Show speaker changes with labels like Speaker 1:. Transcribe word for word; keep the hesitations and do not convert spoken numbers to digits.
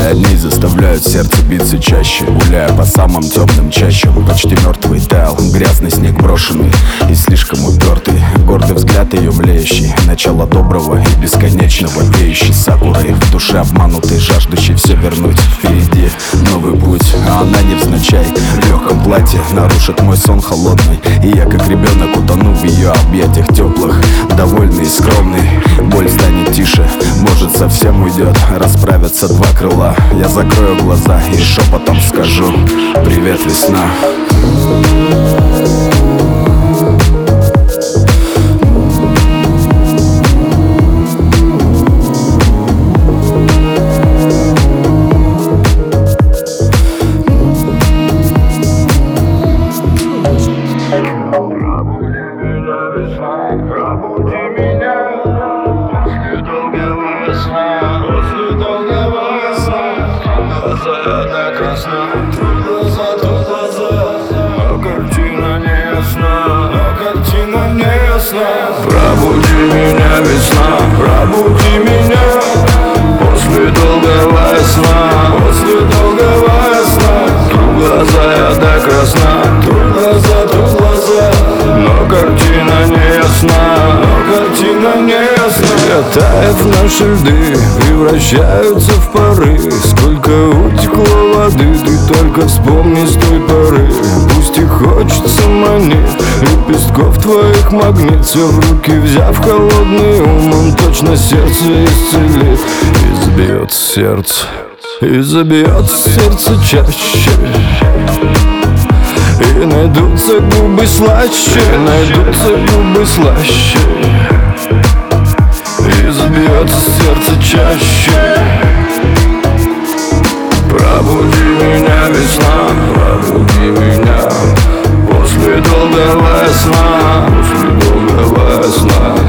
Speaker 1: Они заставляют сердце биться чаще, гуляя по самым темным чащам. Почти мертвый таял, грязный снег брошенный и слишком упертый. Гордый взгляд ее млеющий, начало доброго и бесконечного, веющий сакурой. В душе обманутый, жаждущий все вернуть. Впереди новый путь, а она невзначай в легком платье нарушит мой сон холодный. И я как ребенок утону в ее объятиях теплых, довольный и скромный. Боль станет тише, может совсем уйдет, расправятся два крыла. Я закрою глаза и шепотом скажу: привет, весна.
Speaker 2: Пробуди меня после долгого сна, после долгого сна. Глаза до красна, тут глаза, тут глаза, но картина не ясна, но картина не ясна. Пробуди меня, весна, пробуди меня после долгого сна, после долгого сна. Тут глаза я до красна, тут глаза, тут глаза, но картина не ясна, но картина не ясна. Тает наши льды, превращаются в пары. Сколько утекло воды, ты только вспомни с той поры. Пусть и хочется монет, лепестков твоих магнит. Все в руки взяв, холодный ум, он точно сердце исцелит. И забьется сердце, и забьется сердце чаще. И найдутся губы слаще, найдутся губы слаще. И забьется сердце чаще. Пробуди меня, весна, пробуди меня после долгого сна, после долгого сна.